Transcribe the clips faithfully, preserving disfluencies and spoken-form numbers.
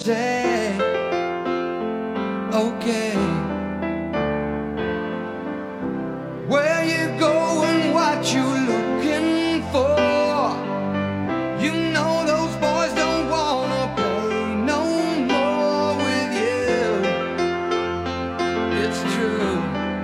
say, okay. Where you going, what you looking for? You know those boys don't wanna play no more with you. It's true.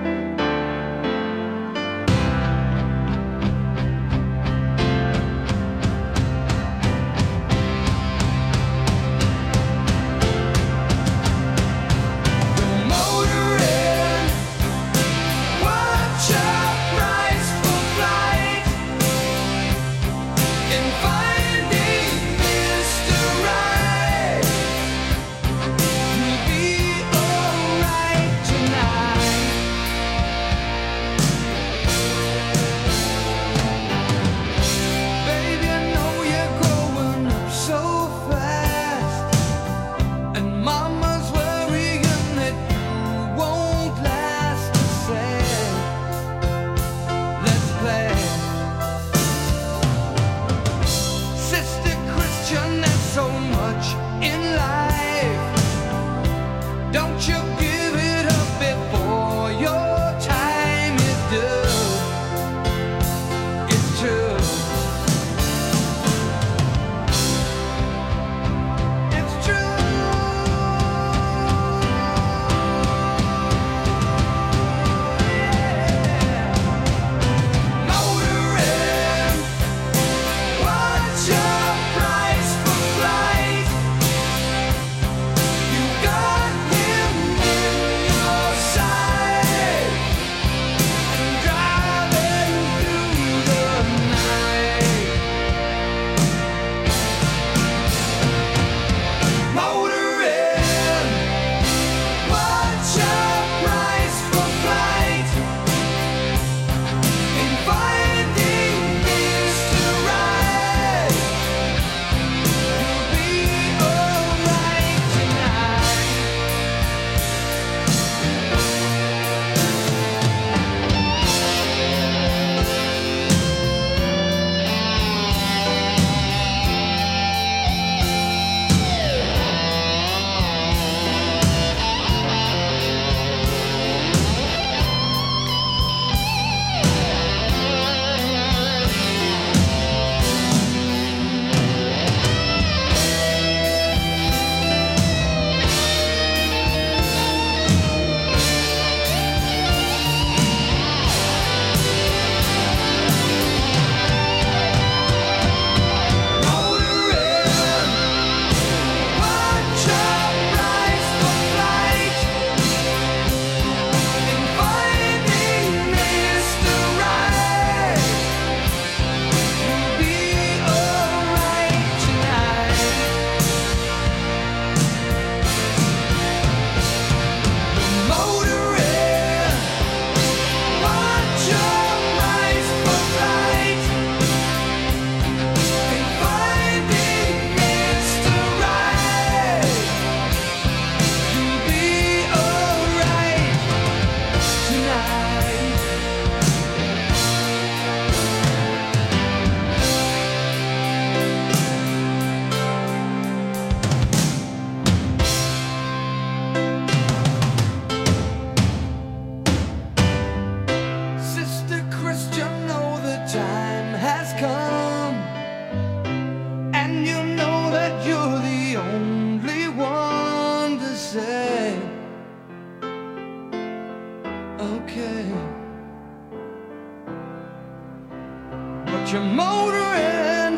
You're motoring,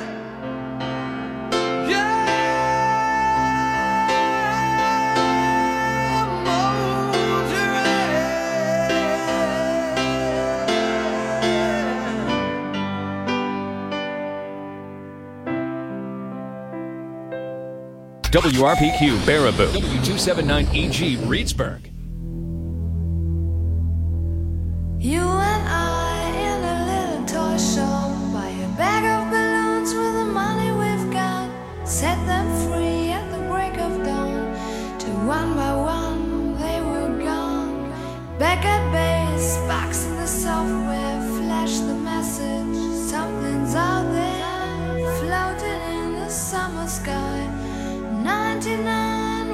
yeah, motoring. W R P Q Baraboo, W two seventy-nine E G Reedsburg. You and I in a little toy shop, buy a bag of balloons with the money we've got, set them free at the break of dawn, till one by one they were gone. Back at base, box in the software, flash the message, something's out there, floating in the summer sky. ninety-nine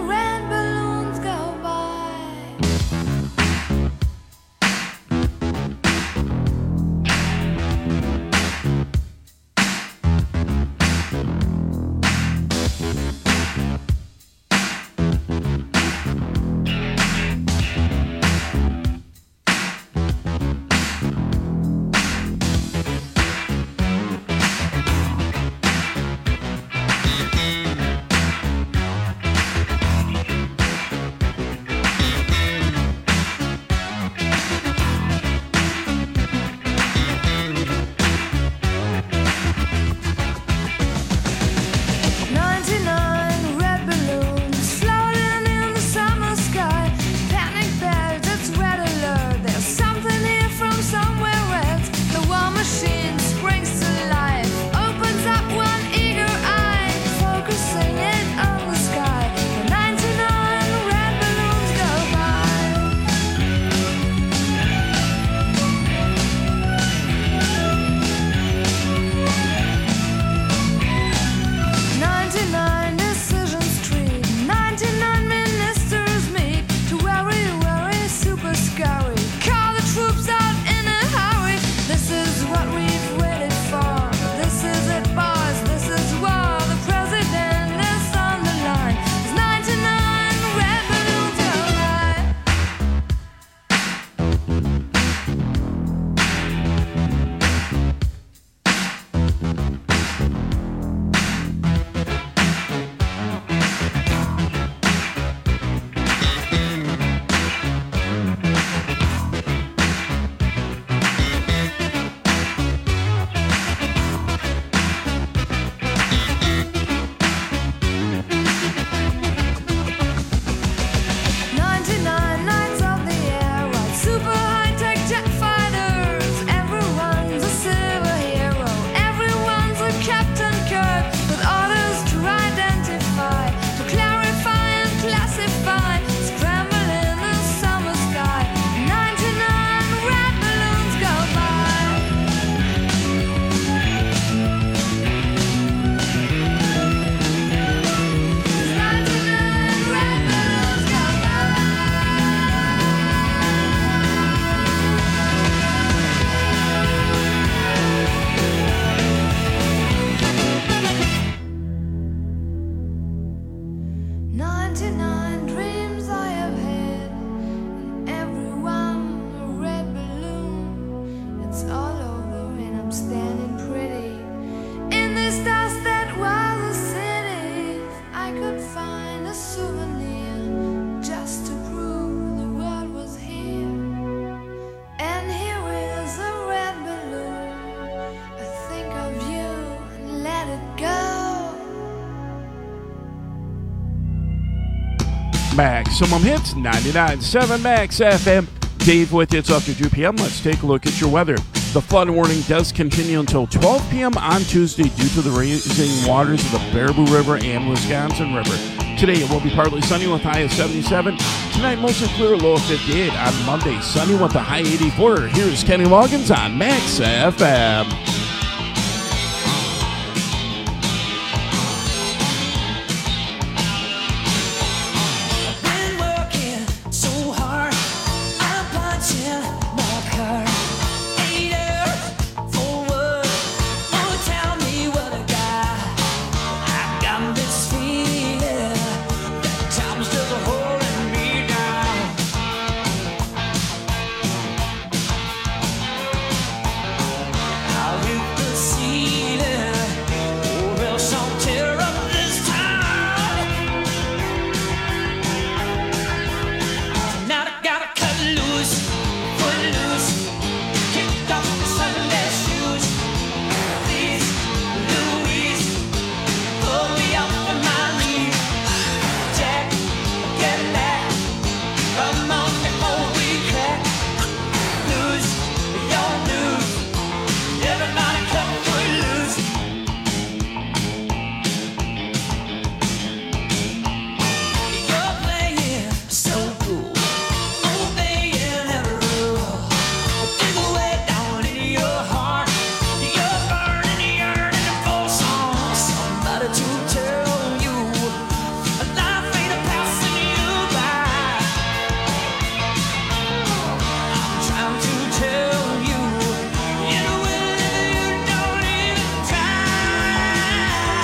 ninety-nine dreams I have had, and everyone a red balloon. It's all over and I'm standing pretty in this dust that was a city. If I could find a souvenir just to prove the world was here. And here is a red balloon. I think of you and let it go. Maximum Hits, ninety-nine point seven Max F M. Dave with you. It's after two p.m. Let's take a look at your weather. The flood warning does continue until twelve p.m. on Tuesday due to the rising waters of the Baraboo River and Wisconsin River. Today it will be partly sunny with a high of seventy-seven. Tonight mostly clear, low of fifty-eight. On Monday, sunny with a high eighty-four. Here's Kenny Loggins on Max F M. Been working so hard, I'm punching my card. Eight hours for work. Oh, tell me what I got. I got this feeling that time's just holding me down. I'll hit the ceiling, or else I'll tear up this town. Tonight I gotta cut loose, foot loose, kick off the Sunday shoes. Please, Louise, pull me up on my knees. Jack, get back, come on before we crack. Lose your news, everybody cut foot loose. You're playing so cool, obeying every rule. Dig away down in your heart, you're burning, yearning for some somebody to tell you life ain't a passing you by. I'm trying to tell you, in a way you don't even try.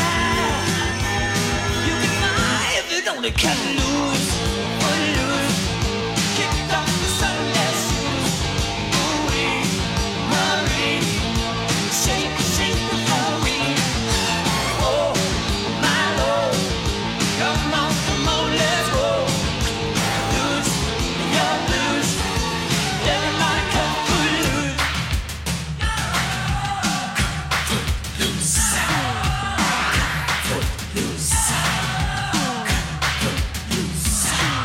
You can fly if you only cut loose, foot loose, kick off the Sunday shoes. Ooh-wee, Marie, shake, shake for me. Oh, my Lord, come on, come on, let's go. Lose your blues, everybody cut foot loose. Foot loose, foot loose, foot loose.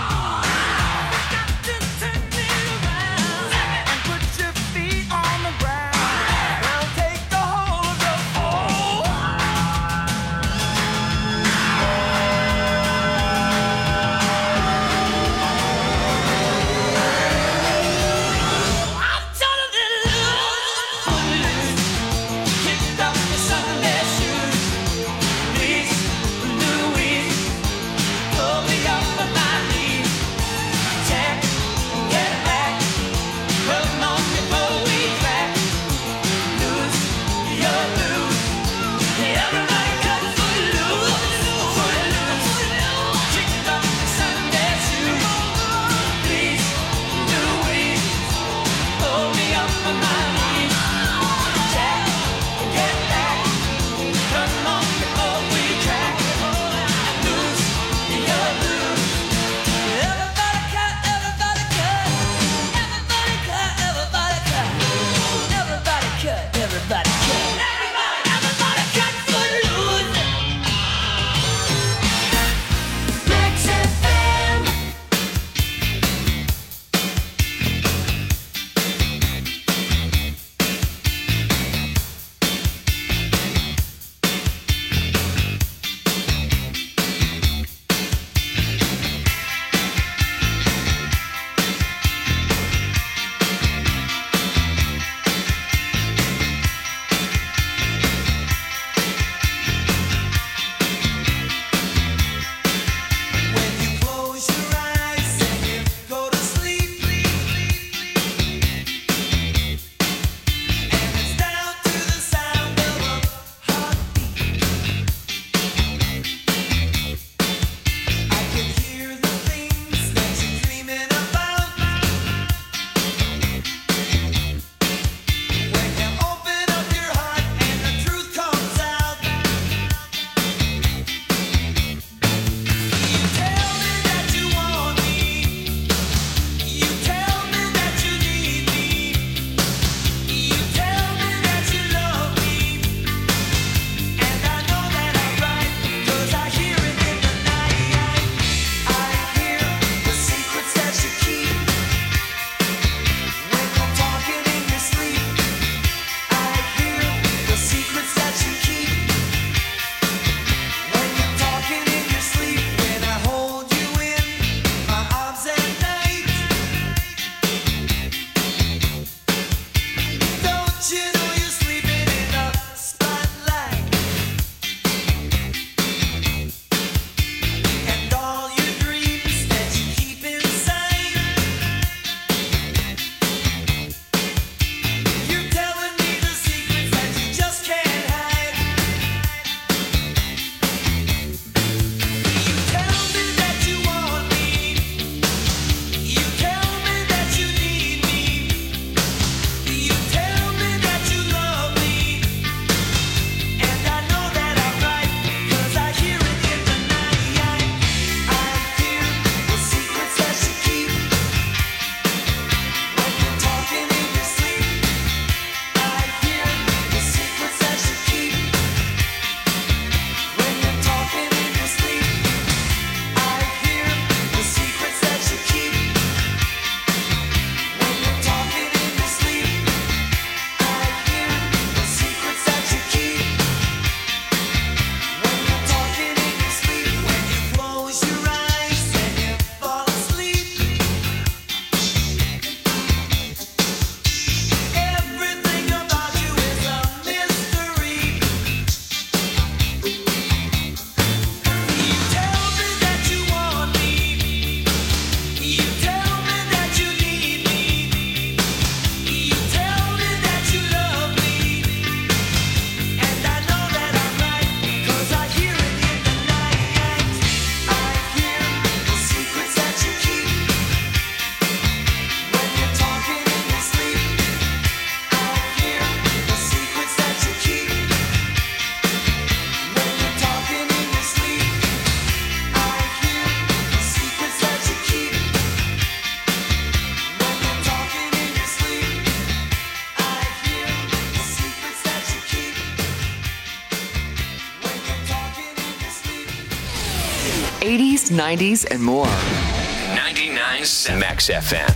eighties, nineties, and more. ninety-nine point seven Max F M.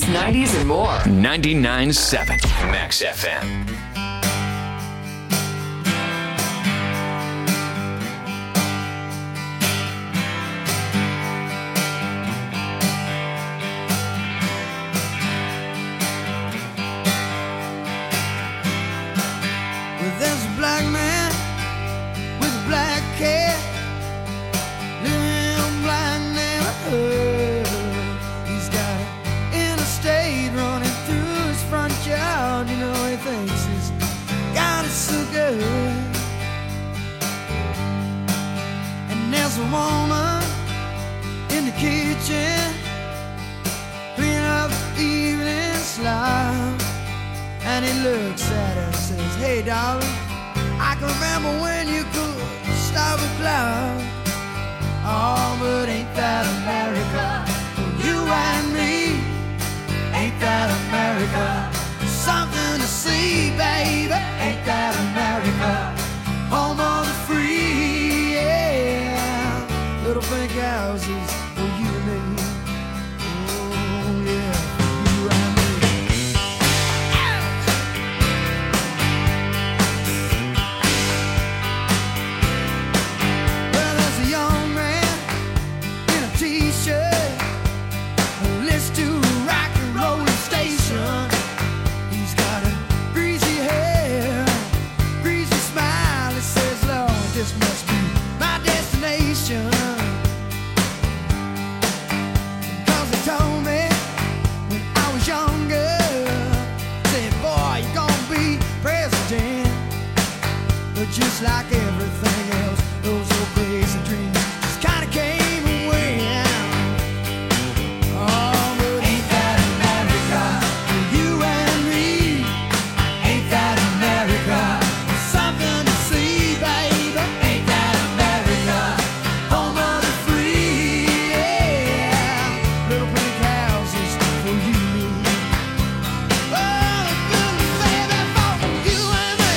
eighties, nineties, and more. ninety-nine point seven Max F M. Well, there's a black man with a black cat living in a black neighborhood. He's got an interstate running through his front yard. You know, he thinks he's got it so good. And there's a woman in the kitchen cleaning up the evening slime. And he looks at her and says, hey, darling, I can remember when you could stop a cloud. Oh, but ain't that America? For you and me, ain't that America? Something to see, baby, ain't that America? Home of the free, yeah. Little pink houses for you and me. Oh, yeah, for you and me. Well, there's a young man in a t-shirt who listens to a rock and roll station. He's got a greasy hair, greasy smile. He says, Lord, this must be my destination. Cause he told me when I was younger, said, boy, you're gonna be president. But just like everything else, those old crazy dreams just kinda came and went. Oh, but ain't that America? For you and me, ain't that America? Something to see, baby, ain't that America? Home of the free, yeah. Little pink houses for you and me. Oh, baby, for you and me.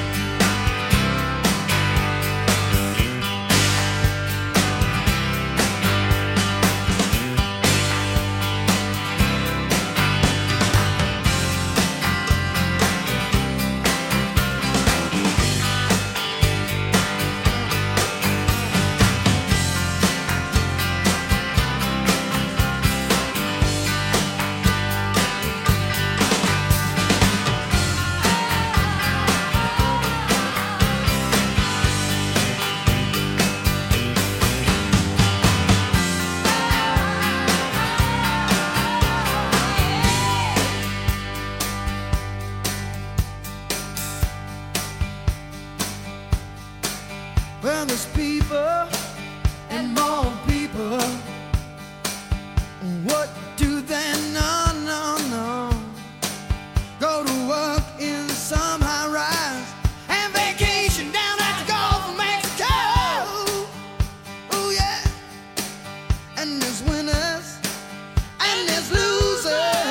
Well, there's people and more people. What do they know? No, no. Go to work in some high rise and vacation down at the Gulf of Mexico. Oh, yeah. And there's winners and there's losers.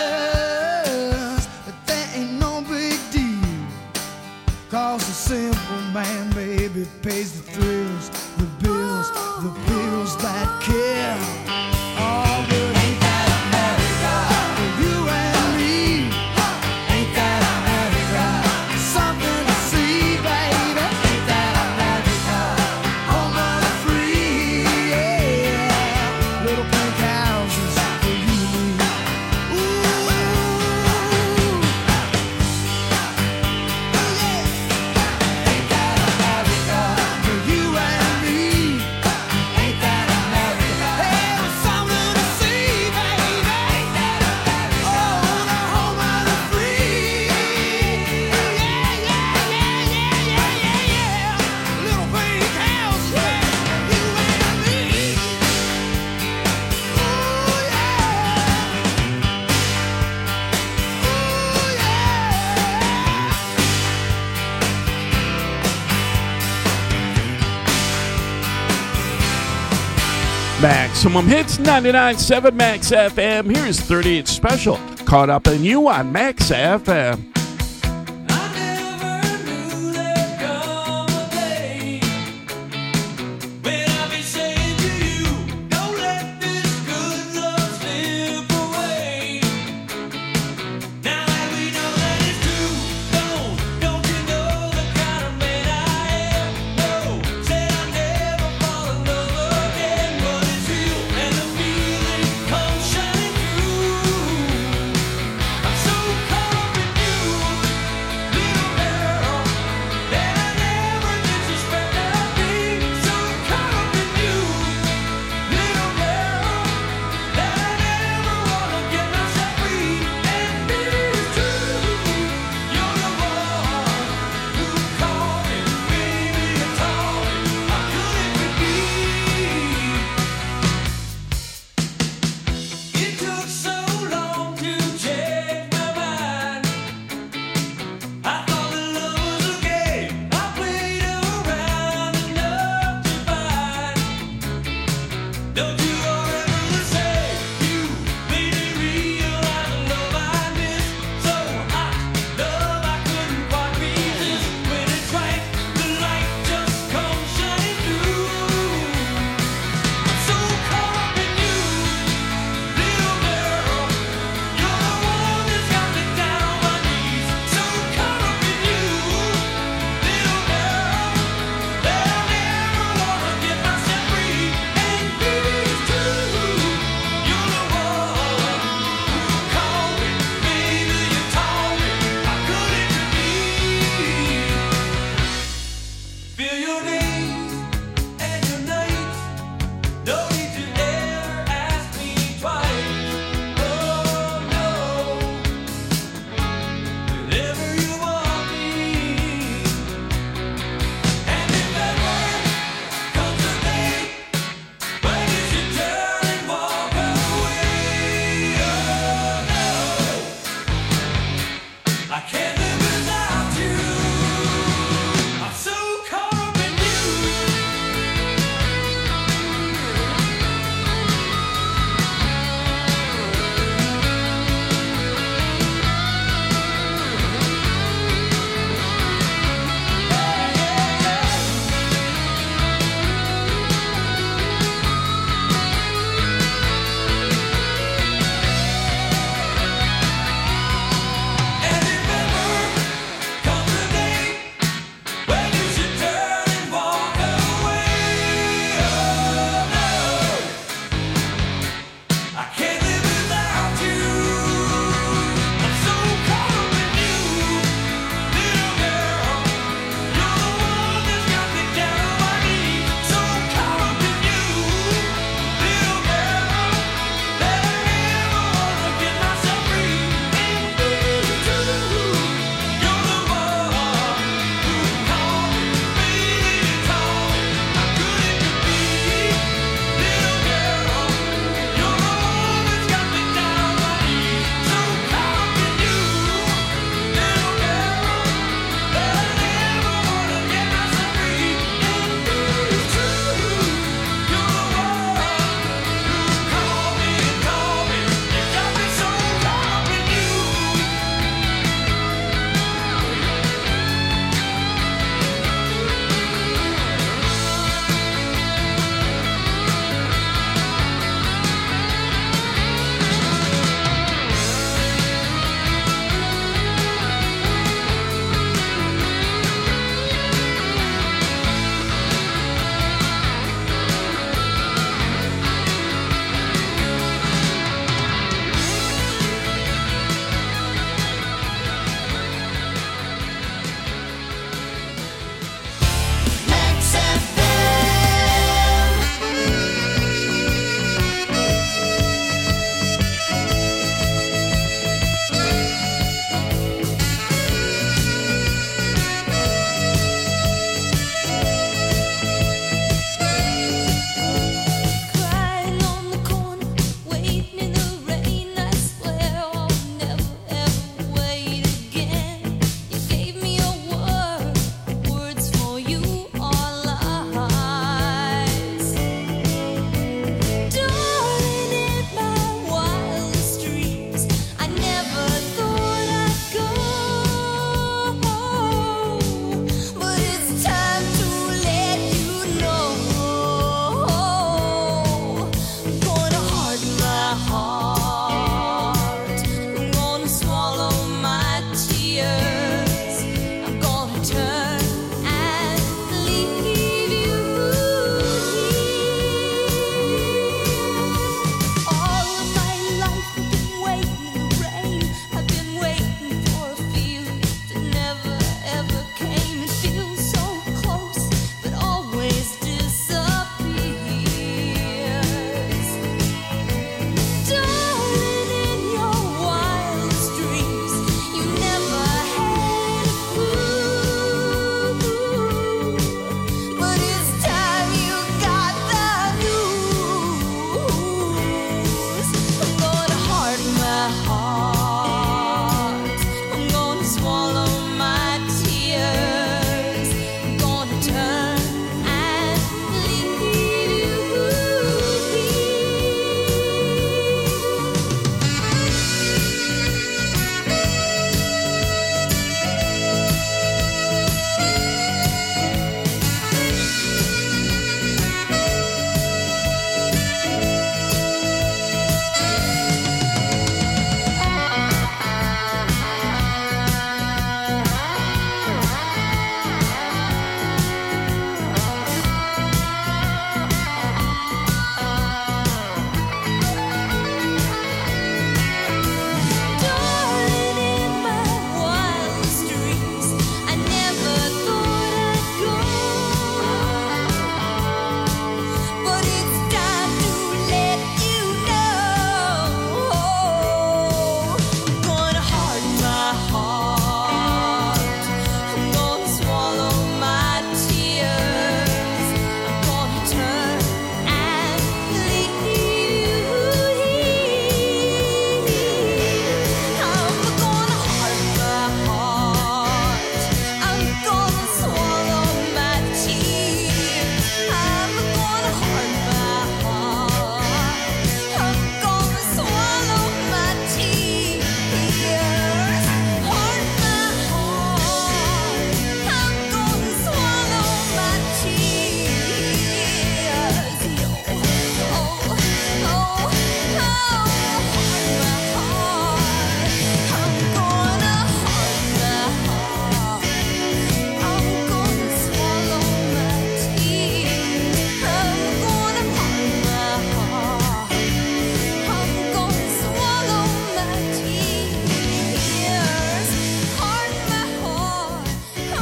But that ain't no big deal. Cause the simple man, baby, pays the thrills, the bills, the bills that kill. Oh, but ain't that America? For you and me, ain't that America? Something to see, baby, ain't that America? Home of the free, yeah. Little pink houses for you and me. Ooh, oh, yeah. Ain't that America? For you and me, ain't that America? Hey, there's something to see, baby, ain't that America? Oh, the home of the free, yeah, yeah, yeah, yeah, yeah, yeah, yeah. Little pink house, yeah, you and me. Ooh, yeah. Ooh, yeah. Maximum Hits ninety-nine point seven Max F M. Here's thirty-eight Special. Caught Up in You on Max F M. I never knew there'd come a day when I'd be saying to you, don't let this good love slip away.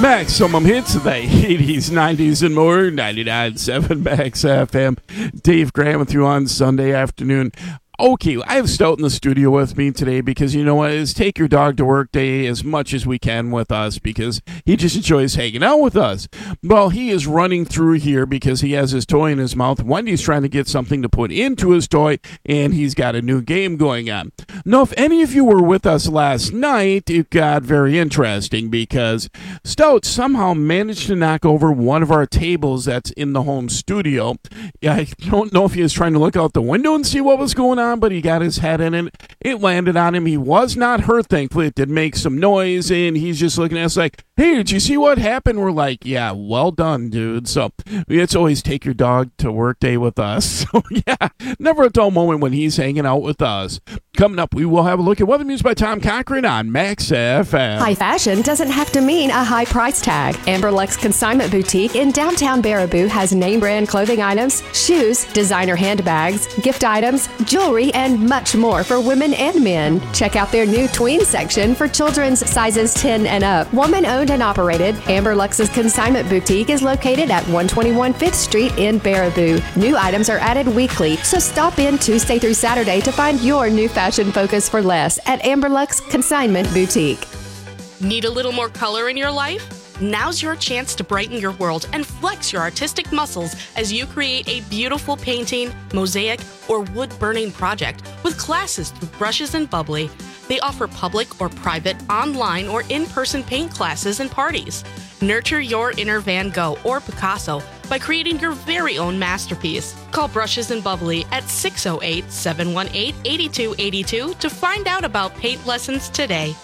Maximum hits of the eighties, nineties, and more. ninety-nine point seven Max F M. Dave Graham with you on Sunday afternoon. Okay, I have Stout in the studio with me today because, you know what, it's Take Your Dog to Work Day as much as we can with us because he just enjoys hanging out with us. Well, he is running through here because he has his toy in his mouth. Wendy's trying to get something to put into his toy, and he's got a new game going on. Now, if any of you were with us last night, it got very interesting because Stout somehow managed to knock over one of our tables that's in the home studio. I don't know if he was trying to look out the window and see what was going on, but he got his head in it. It landed on him. He was not hurt, thankfully. It did make some noise, and he's just looking at us like, hey, did you see what happened? We're like, yeah, well done, dude. So it's always Take Your Dog to Work Day with us. So, yeah, never a dull moment when he's hanging out with us. Coming up, we will have a look at weather news by Tom Cochran on Max F M. High fashion doesn't have to mean a high price tag. Amberlux Consignment Boutique in downtown Baraboo has name brand clothing items, shoes, designer handbags, gift items, jewelry, and much more for women and men. Check out their new tween section for children's sizes ten and up. Woman owned and operated, Amberlux's Consignment Boutique is located at one twenty-one Fifth Street in Baraboo. New items are added weekly, so stop in Tuesday through Saturday to find your new fashion focus for less at Amberlux Consignment Boutique. Need a little more color in your life? Now's your chance to brighten your world and flex your artistic muscles as you create a beautiful painting, mosaic, or wood-burning project with classes through Brushes and Bubbly. They offer public or private, online or in-person paint classes and parties. Nurture your inner Van Gogh or Picasso by creating your very own masterpiece. Call Brushes and Bubbly at six oh eight, seven one eight, eight two eight two to find out about paint lessons today.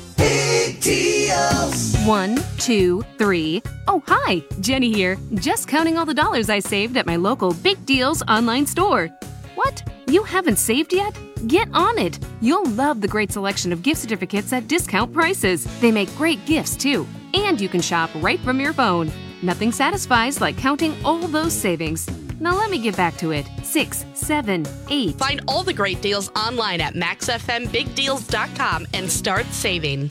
Big deals. One, two, three. Oh, hi, Jenny here. Just counting all the dollars I saved at my local Big Deals online store. What? You haven't saved yet? Get on it. You'll love the great selection of gift certificates at discount prices. They make great gifts, too. And you can shop right from your phone. Nothing satisfies like counting all those savings. Now let me get back to it. Six, seven, eight. Find all the great deals online at max f m big deals dot com and start saving.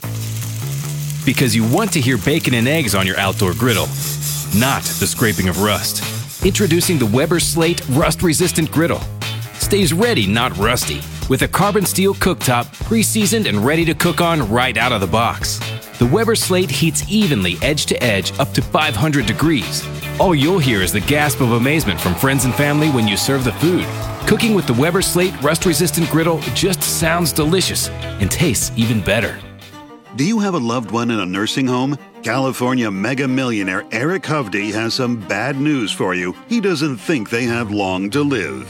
Because you want to hear bacon and eggs on your outdoor griddle, not the scraping of rust. Introducing the Weber Slate Rust-Resistant Griddle. Stays ready, not rusty, with a carbon steel cooktop, pre-seasoned and ready to cook on right out of the box. The Weber Slate heats evenly edge to edge up to five hundred degrees. All you'll hear is the gasp of amazement from friends and family when you serve the food. Cooking with the Weber Slate Rust-Resistant Griddle just sounds delicious and tastes even better. Do you have a loved one in a nursing home? California mega millionaire Eric Hovde has some bad news for you. He doesn't think they have long to live.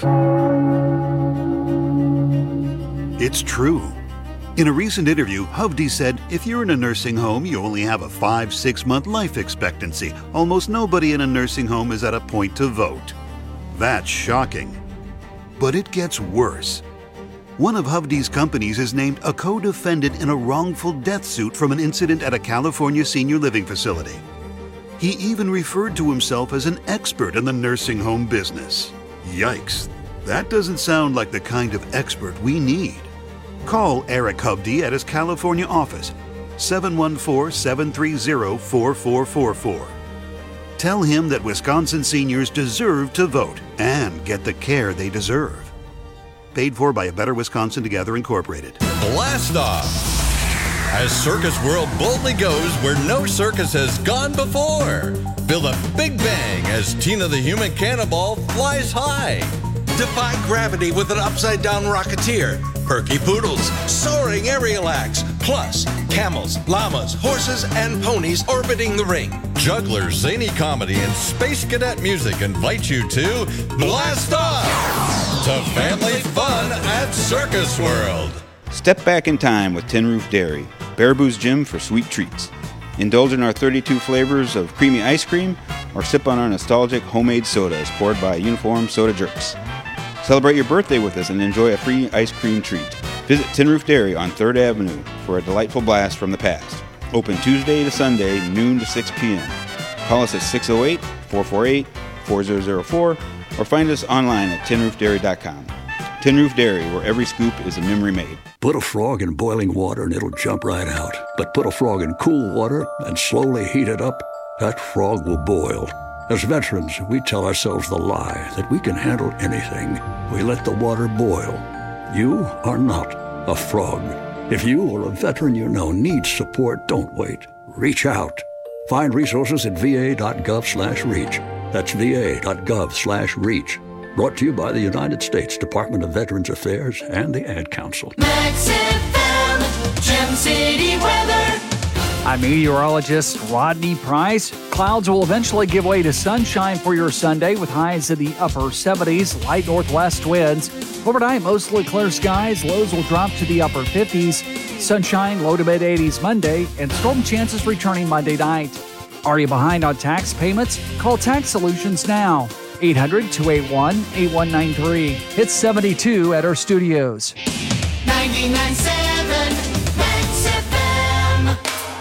It's true. In a recent interview, Hovde said, if you're in a nursing home, you only have a five, six month life expectancy. Almost nobody in a nursing home is at a point to vote. That's shocking. But it gets worse. One of Hovde's companies is named a co-defendant in a wrongful death suit from an incident at a California senior living facility. He even referred to himself as an expert in the nursing home business. Yikes, that doesn't sound like the kind of expert we need. Call Eric Hovde at his California office, seven one four, seven three zero, four four four four. Tell him that Wisconsin seniors deserve to vote and get the care they deserve. Paid for by A Better Wisconsin Together Incorporated. Blast off! As Circus World boldly goes where no circus has gone before. Feel the big bang as Tina the Human Cannonball flies high. Defy gravity with an upside-down rocketeer. Perky poodles, soaring aerial acts, plus camels, llamas, horses, and ponies orbiting the ring. Jugglers, zany comedy, and space cadet music invite you to Blast Off! To family fun at Circus World. Step back in time with Tin Roof Dairy, Baraboo's gym for sweet treats. Indulge in our thirty-two flavors of creamy ice cream or sip on our nostalgic homemade sodas poured by uniformed soda jerks. Celebrate your birthday with us and enjoy a free ice cream treat. Visit Tin Roof Dairy on third Avenue for a delightful blast from the past. Open Tuesday to Sunday, noon to six p.m. Call us at six oh eight, four four eight, four zero zero four or find us online at tin roof dairy dot com. Tin Roof Dairy, where every scoop is a memory made. Put a frog in boiling water and it'll jump right out. But put a frog in cool water and slowly heat it up, that frog will boil. As veterans, we tell ourselves the lie that we can handle anything. We let the water boil. You are not a frog. If you or a veteran you know needs support, don't wait. Reach out. Find resources at va.gov slash reach. That's va.gov slash reach. Brought to you by the United States Department of Veterans Affairs and the Ad Council. Max F M, Gem City weather. I'm meteorologist Rodney Price. Clouds will eventually give way to sunshine for your Sunday with highs in the upper seventies, light northwest winds. Overnight, mostly clear skies. Lows will drop to the upper fifties. Sunshine, low to mid eighties Monday, and storm chances returning Monday night. Are you behind on tax payments? Call Tax Solutions now. eight hundred, two eight one, eight one nine three. It's seventy-two at our studios. ninety-nine point seven Max F M.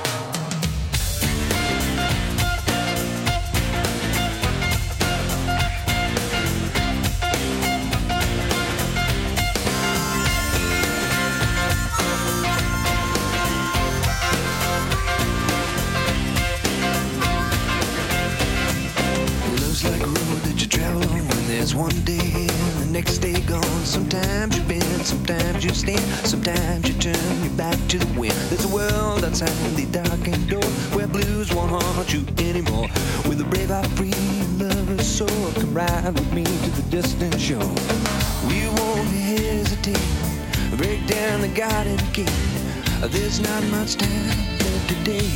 Love's like a road that you travel on when there's one day here and the next day gone. Sometimes you bend, sometimes you stand, sometimes you turn your back to the wind. There's a world outside the darkened door where blues won't haunt you anymore. With a brave heart, free lover's soul, come ride with me to the distant shore. We won't hesitate, break down the garden gate. There's not much time left today.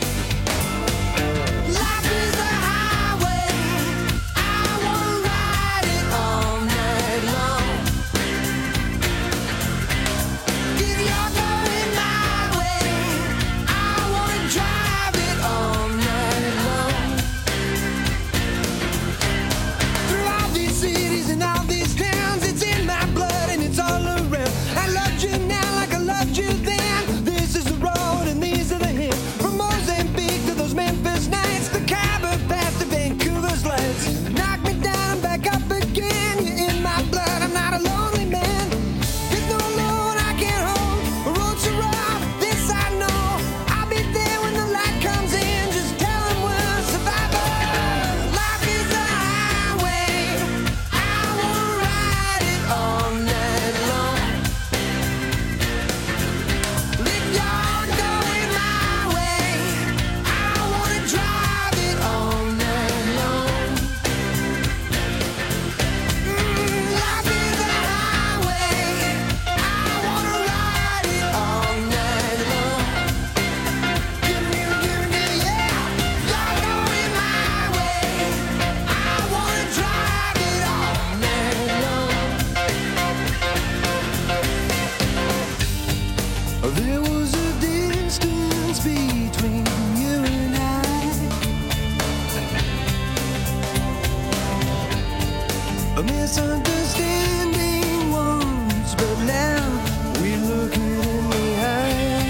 Life is a highway, I wanna ride it all night long. If you're going my way, I wanna drive it all night long. Through all these cities and all these towns, it's in my blood and it's all around. I loved you now like I loved you then. This is the road and these are the hills. From Mozambique to those Memphis nights, the Khyber Pass to Vancouver's lights. Knock me down, back up again. You're in my blood, I'm not a lonely man. There's no load I can't hold. The road's so rough, this I know. I'll be there when the light comes in. Just tell them we're survivors. Life is a highway, I wanna ride it all night long. If you're going my way, I wanna drive it all night long. Mm, life is a highway, I wanna ride it all night long. Give me, give me, yeah. You're going my way, I wanna drive it all night long. There was a distance between you and I, a misunderstanding once, but now we look it in the eye.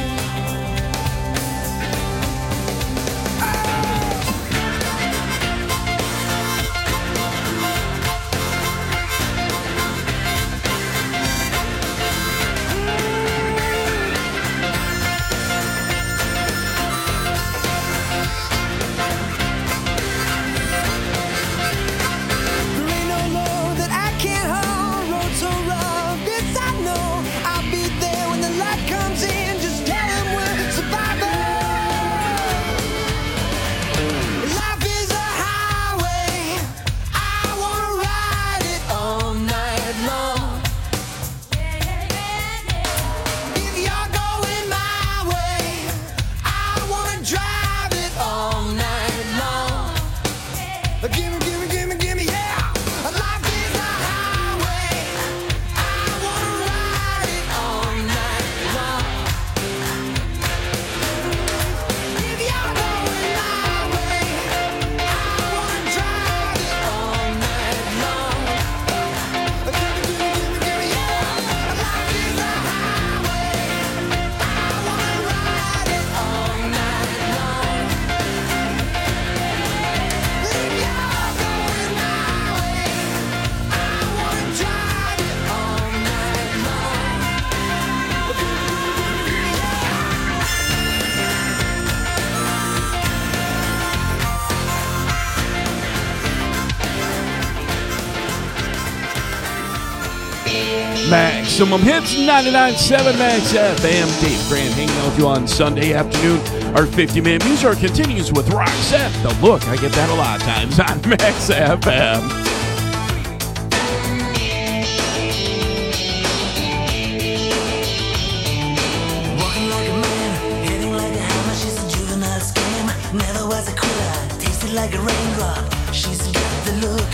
There ain't no load that I can't Maximum Hits, ninety-nine point seven Max F M. Dave Grant hanging out with you on Sunday afternoon. Our fifty-minute music hour continues with Roxette. The Look, I get that a lot of times on Max F M. Walking like a man, hitting like a hammer. She's a juvenile scam. Never was a quitter, tasted like a raindrop. She's got the look.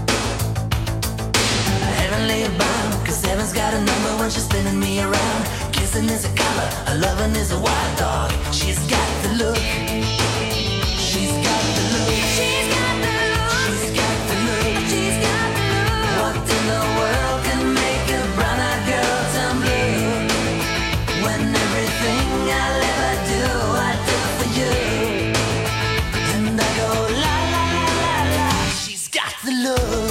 Heavenly bound, cause heaven's got a number when she's spinning me around. Kissing is a color, a loving is a wild dog. She's got the look. She's got the look. She's got the look. She's got the look. She's got the look. What in the world can make a brown-eyed girl turn blue? When everything I'll ever do, I do for you. And I go la la la la la. She's got the look.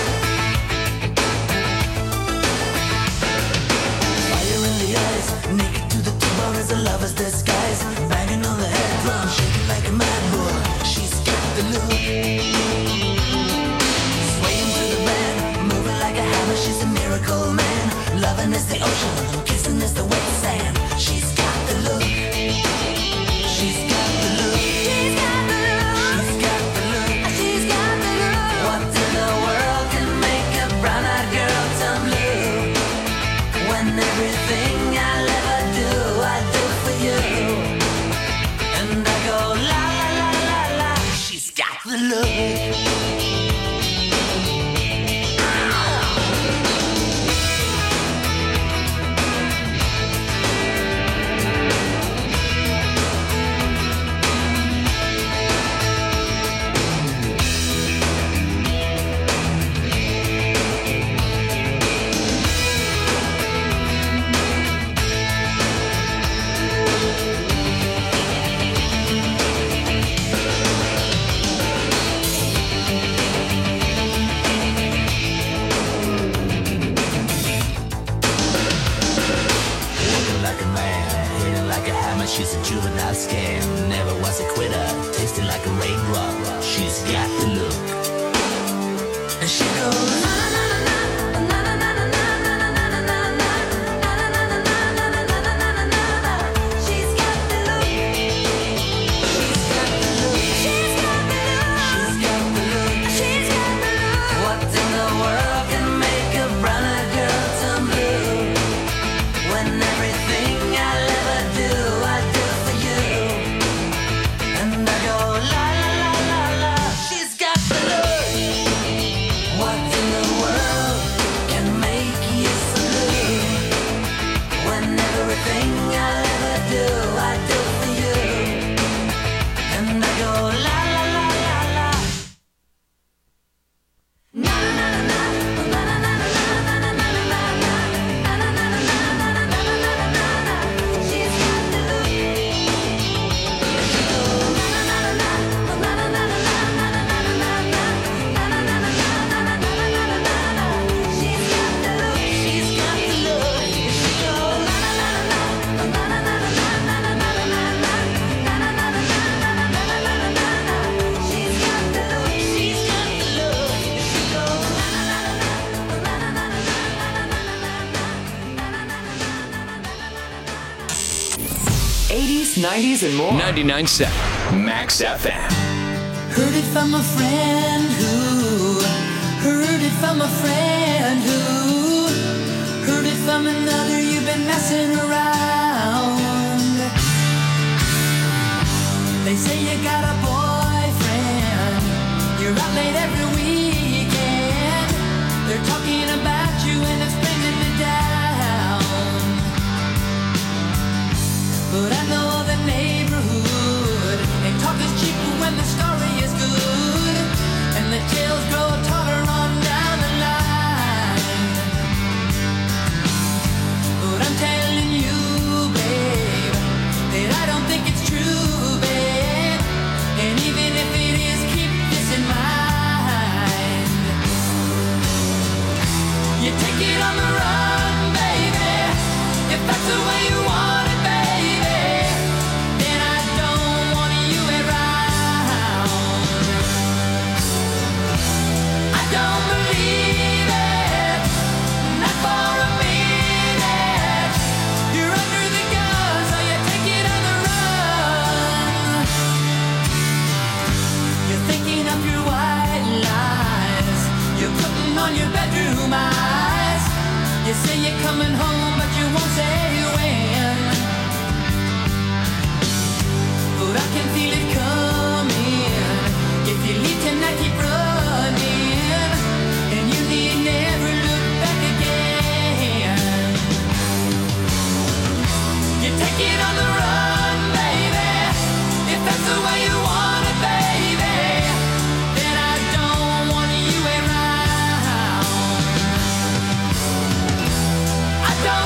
Naked to the tone as a lover's disguise. Banging on the head drum, shaking like a mad bull. She's got the look. Swaying through the band, moving like a hammer. She's a miracle man. Loving is the ocean, kissing is the wet sand. She's got the look. She's got the look. She's got the look. She's got the look. She's got the look. What in the world can make a brown-eyed girl turn blue? When everything I'll ever do, I do for you. And I go la la la la la. She's got the look. She's a juvenile scam, never was a quitter, tasting like a raindrop. She's got the look. And she goes na na na na na na na na na na na na na. She's got the look. She's got the look. She's got the look. She's got the look. She's got the look. What in the world can make a brown-eyed girl turn blue? When everything I'll ever do, I do for you. And I go la la la la la. She's got the look. What in the world can make you so blue? When everything I'll ever do, I do for you. And I go la la la la la. Na na na na na na na na na na na na na na. She's got the look. She goes na na na na na na na na na na na na. She's got the look. She's got the look. She goes na na na na na na na na na na na na. She's got the look. She's got the look. She goes na na na na na na na eighties, nineties, and more. ninety-nine point seven Max F M. Heard it from a friend who heard it from a friend who heard it from another. You've been messing around. They say you got a boyfriend. You're out late every weekend. They're talking about you and it's bringing me down. But I know the neighborhood. They talk is cheap when the story is good. And the tales grow taller on down the line. But I'm telling you, babe, that I don't think it's true, babe. And even if it is, keep this in mind. You take it on the run, baby. If that's the way you want it, baby. coming home, but you won't say when. But I can feel it coming. If you leave tonight, keep running, and you need never look back again. You take it on the run, baby, if that's the way you want it, baby. Then I don't want you around. I don't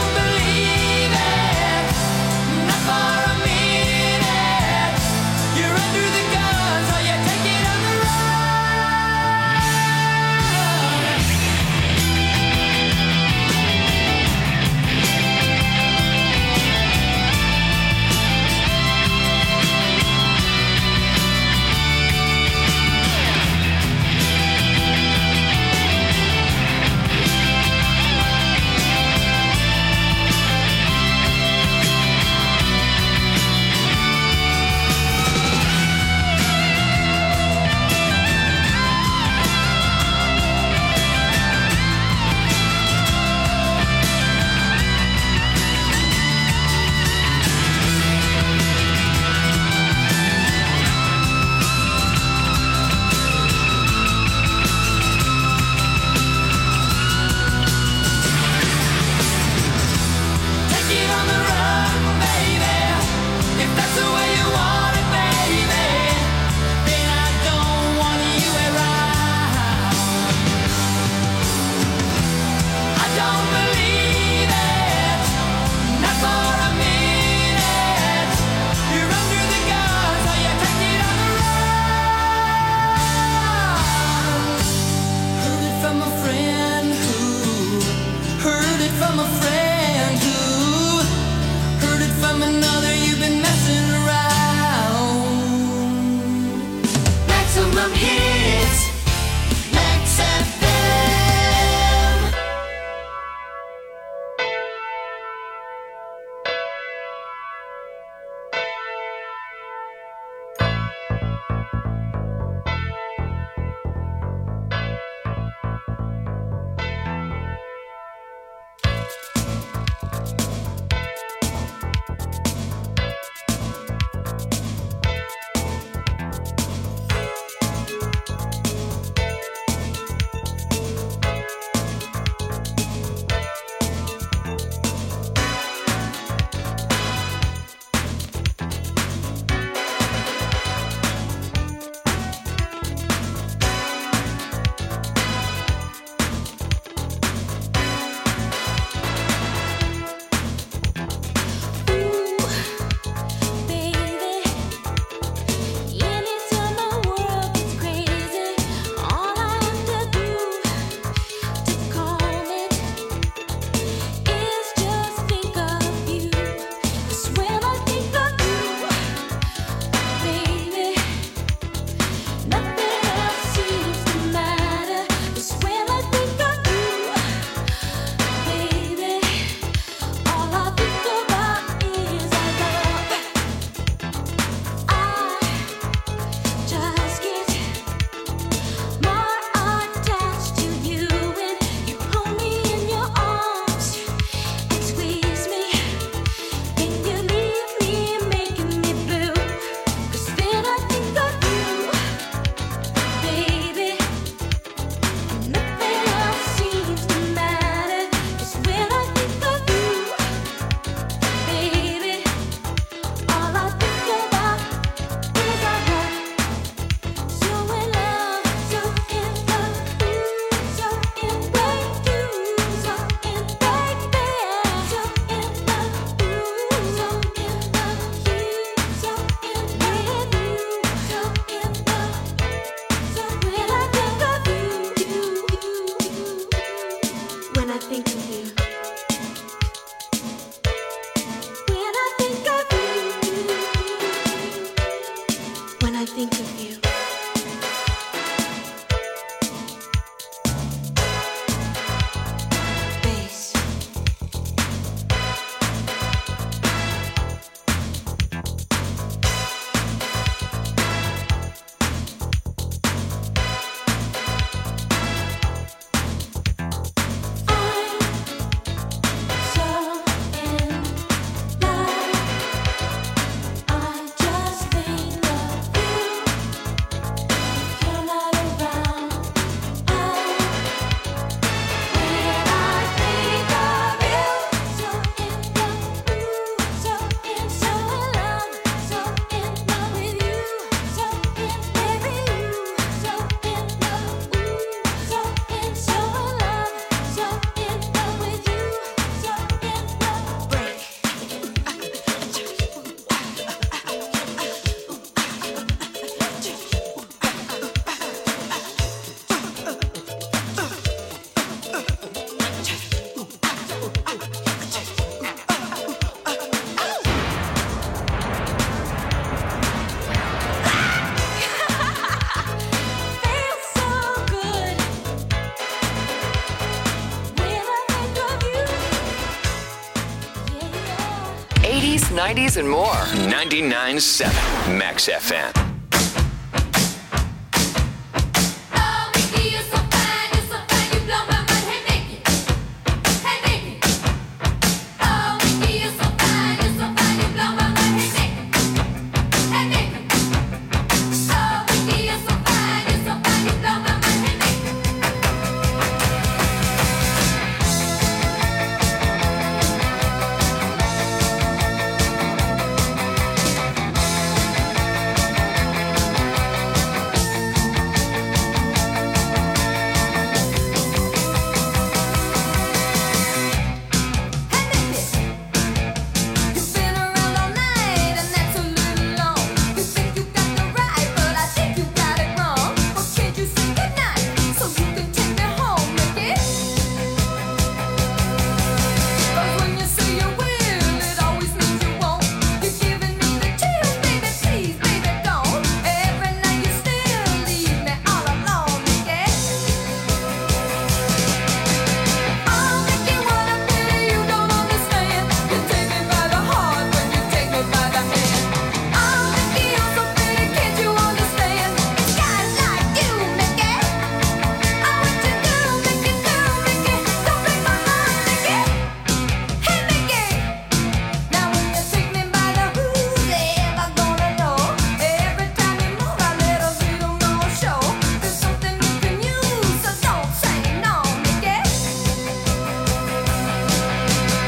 nineties, and more. ninety-nine point seven Max F M.